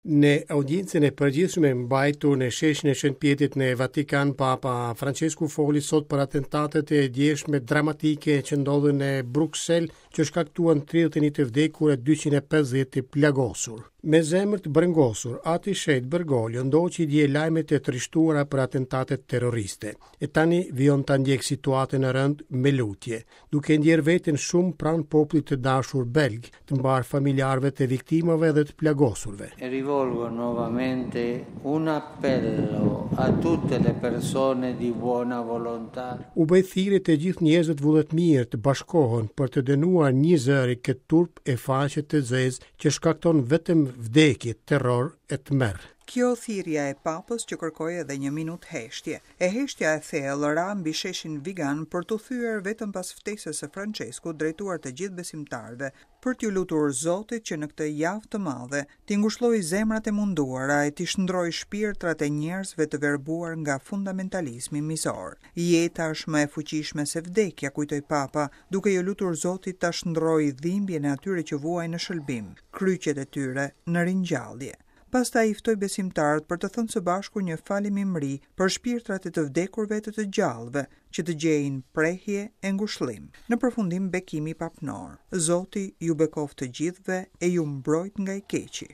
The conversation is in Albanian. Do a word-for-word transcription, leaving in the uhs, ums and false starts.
Në audiencën e përgjithshme mbajtur në sheshin e Shënpjetit në Vatikan, Papa Francesku foli sot për atentatet e djeshme dramatike që ndodhen në Bruxelles, që shkaktuan tridhjetë e një të vdekur e dyqind e pesëdhjetë të plagosur. Me zemër të brengosur, ati shet Bergoglio ndoqi dje lajmet të trishtuara për atentatet terroriste. E tani vijon ta ndjek situatën e rënd me lutje, duke ndjer veten shumë pranë popullit të dashur belg, të mbar familjarëve të viktimave dhe të plagosurve. E rivolgo nuovamente un appello a tutte le persone di buona volontà. U bëj thirrje të gjithë njerëzit vullnetmirë të bashkohen për të dënuar një zëri këtë turp e faqe të zezë që shkakton vetëm vdekje, terror e tmerr. Kjo thirrja e papës që kërkoi edhe një minutë heshtje. E heshtja e thellë ra mbi sheshin Vigan për të thyer vetëm pas ftesës së Francesku drejtuar të gjithë besimtarëve për t'ju lutur Zotit që në këtë javë të madhe t'i ngushëllojë zemrat e munduara e t'i shndrojë shpirtrat e njerëzve të verbuar nga fundamentalizmi mizor. Jeta është më e fuqishme se vdekja, kujtoi Papa, duke ju lutur Zotit ta shndrojë dhimbjen e atyre që vuajnë në shëlbim, kryqet e tyre në ringjallje. Pastaj i ftoi besimtarët për të thënë së bashku një falimimëri për shpirtrat e të vdekurve të të gjallëve që të gjejnë prehje e ngushëllim. Në përfundim bekimi papnor. Zoti ju bekoft të gjithëve e ju mbrojt nga i keqi.